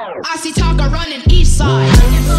I see Tonka running east side.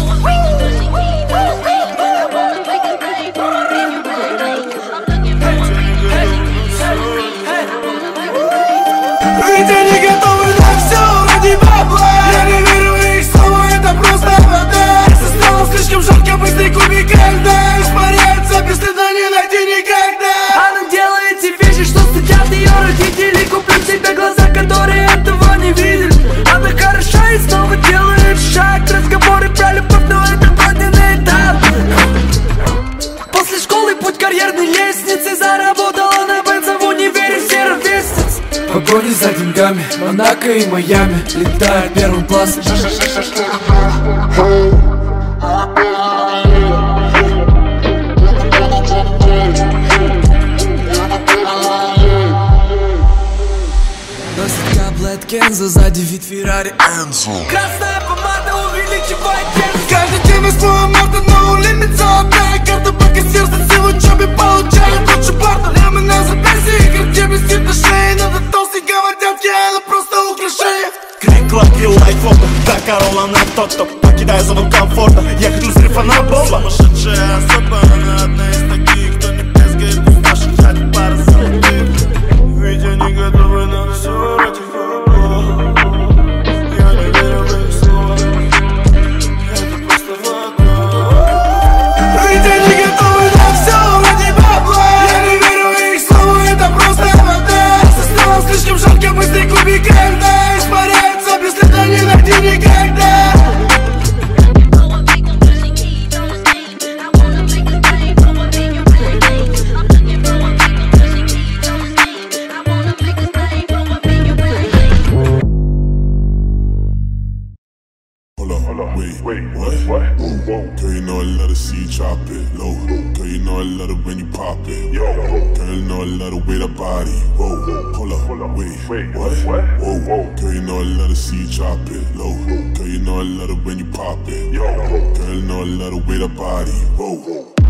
Ведь они готовы на все ради бабла. Я не верю в их слова, это просто вода. Если стало слишком жарко, быстрый кубик льда испаряется, без следа не найти никогда. Она делает те вещи, что стыдят ее родители. Куплю себе глаза, которые этого не видели. Она хороша и снова делает шаг. Разговоры про любовь, но это пройденный этап. После школы путь карьерной лестницы. Заработала на бензо в универе, все ровесницы. Погони за деньгами, Монако и Майами. Летает первым классом. Носит каблет Кензо, сзади вид Феррари Энзо. Красная помада увеличивает вес. Каждый день 8 марта, no limit, золотая карта. Пока сердце в учебе получает лучше парта. Лямы на запястье, игр тебе блестит на шее. Надо толстый, говорят, я это просто украшение. Крик-клак и лайк-фото, да, Корола на тот-топ. Покидая зону комфорта, я хочу с рифа на бомба. Сумасшедшая особа, она одна из таких, кто не брезгает уставших ради пары золотых. Ведь они готовы на все ради бабла. Я не верю в их слова, это просто вода. Ведь они готовы на все ради бабла. Я не верю в их слова, это просто вода. Если стало слишком жарко, быстрый кубик льда испаряется, без следа не найти никогда. Wait, what? Girl, you know I love to see you drop it low. Girl, you know I love it when you pop it. Girl, you know I love the way that body. Whoa, hold up, wait, what? Whoa, girl, you know I love to see you drop it low. Girl, you know I love it when you pop it. Girl, you know I love the way that body. Whoa.